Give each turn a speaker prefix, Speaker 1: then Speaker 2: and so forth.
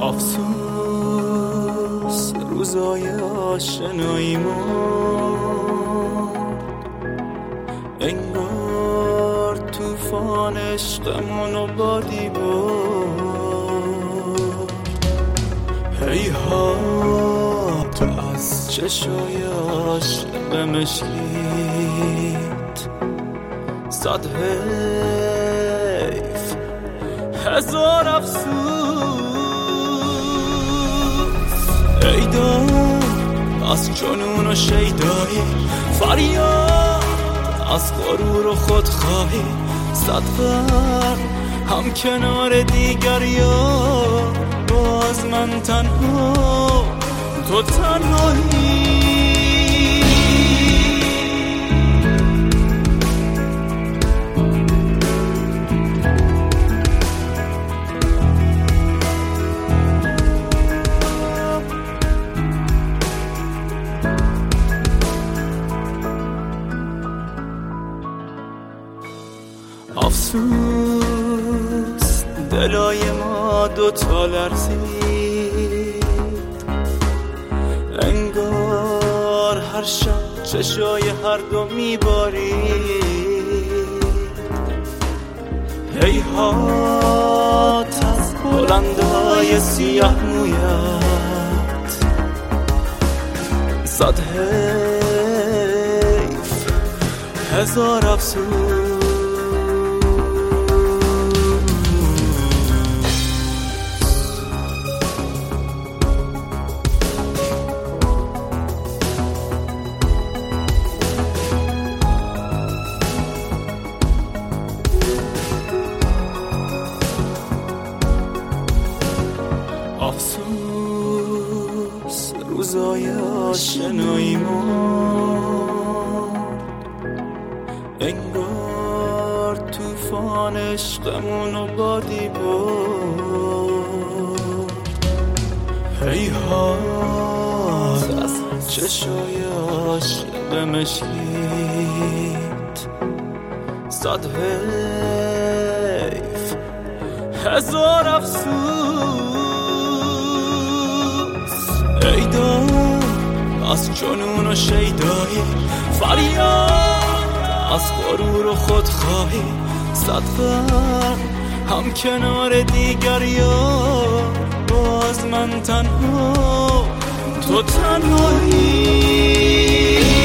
Speaker 1: افسوس روزای آشناییمون انگار توفان عشقمونو بادی برد. هیهات از چشای عاشق مشکیت صد حیف هزار افسوس. ای دار از جنون و شیدایی، فریاد از غرور و خودخواهی، صد فرد هم کنار دیگر یار، باز من تنها تو تنهایی. افسوس دلای ما دوتا لرزید، انگار هر شب چشای هر دو میبارید. هیهات از بلندای سیاه مویت، صد حیف هزار افسوس. افسوس روزای آشناییمون انگار توفان عشقمونو بادی برد. هیهات از چشای عاشق مشکیت صد حیف هزار افسوس. ای دار از جنون و شیدایی، فریاد از غرور و خودخواهی، صد فرد هم کنار دیگر یار، باز من تنها تو تنهایی.